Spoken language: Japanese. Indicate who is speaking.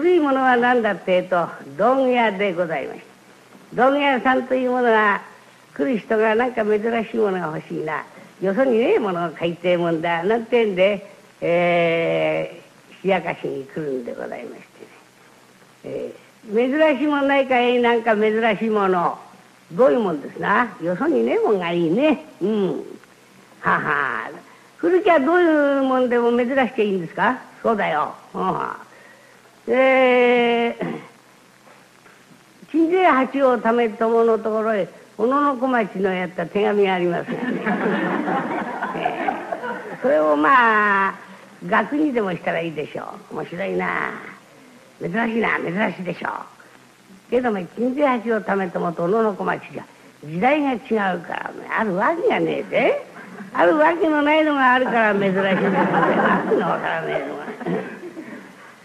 Speaker 1: 古いものは何だって問屋でございました。問屋さんというものは来る人がなんか珍しいものが欲しいな、よそにねえものが買いてえもんだなんてんで、冷やかしに来るんでございましてね、珍しいもんないかい、なんか珍しいもの、どういうもんですな、よそにねえもんがいいね。はは、古きはどういうもんでも珍しきゃいいんですか。そうだよ。鎮西八をため友のところへ小野小町のやった手紙がありますがね、それをまあ額にでもしたらいいでしょう。面白いな、珍しいな、珍しいでしょうけども、鎮西八をため友と小野小町じゃ時代が違うからね、あるわけがねえで、あるわけのないのがあるから珍しいんですよね。わけのわからねえのが